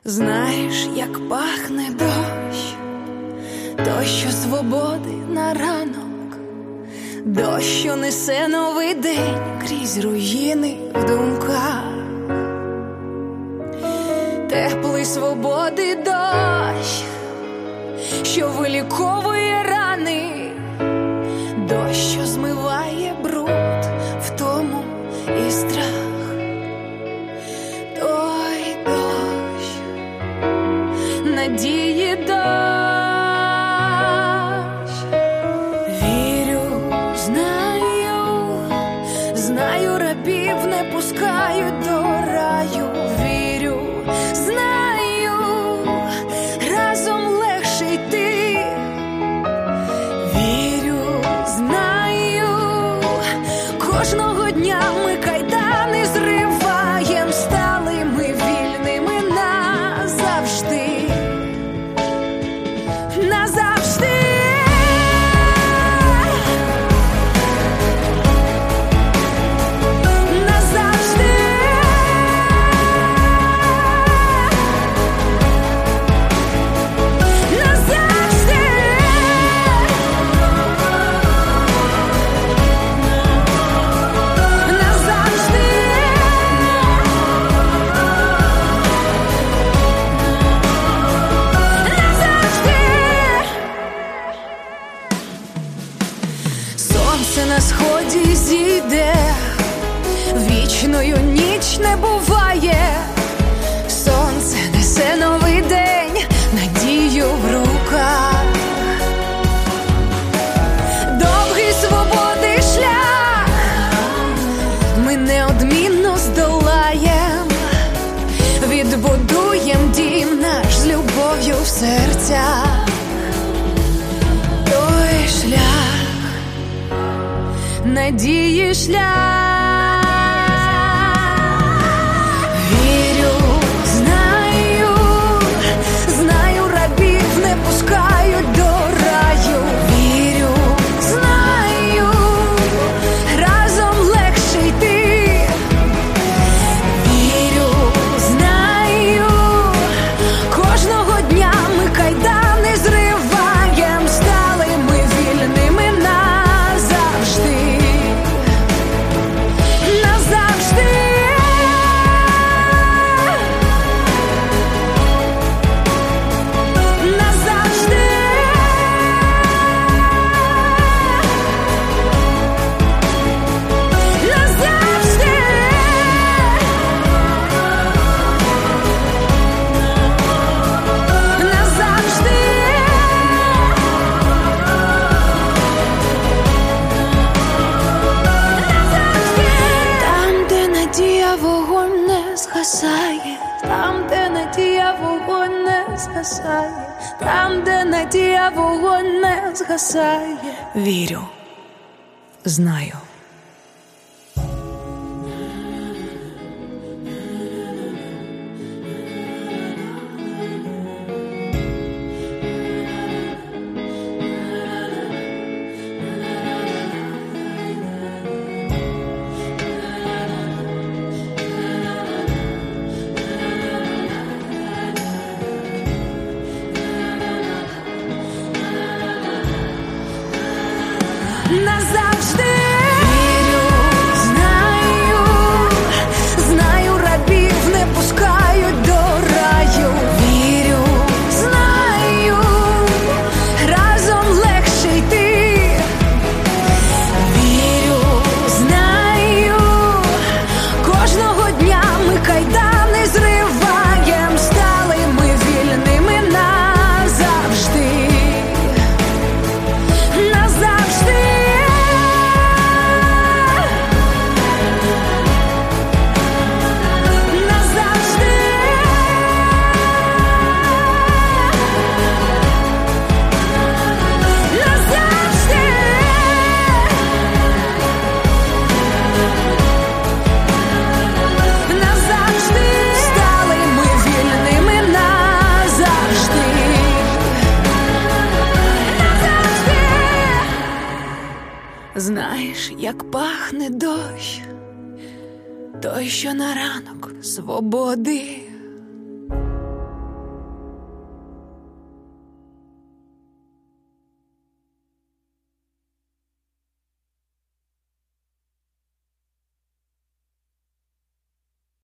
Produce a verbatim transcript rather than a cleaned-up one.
Знаєш, як пахне дощ, дощ, що свободи на ранок, дощ, що несе новий день крізь руїни в думках. Теплий свободи дощ, що виліковує рани, дощ, що змиває бруд, втому і страх. Той дощ, надії дощ. Вірю, знаю, знаю, рабів не пускають до раю. Вірю, знаю, разом легше йти. Вірю, знаю, кожного дня ми кайдани зриваєм, стали ми вільними назавжди, назавжди. Сонце на сході зійде, вічною ніч не буває. Сонце несе новий день, надію в руках. Довгий свободи шлях ми неодмінно здолаєм, відбудуєм дім наш з любов'ю в серцях. Той шлях, надії шлях. Вірю, знаю, знаю, рабів не пускають до раю. Вірю, знаю, разом легше йти. Вірю, знаю, кожного дня ми кайдани зриваєм, стали ми вільними назавжди. Назавжди. Назавжди. Назавжди. Назавжди. Там, де надія, вогонь не згасає. Там, де надія, вогонь не згасає. Там, де надія, вогонь не згасає. Вірю, знаю. Назавжди. Вірю, знаю, знаю, рабів не пускають до раю. Вірю, знаю, разом легше йти. Вірю, знаю, кожного дня ми кайдани зриваєм, стали ми вільними назавжди. Назавжди. Знаєш, як пахне дощ, той, що на ранок свободи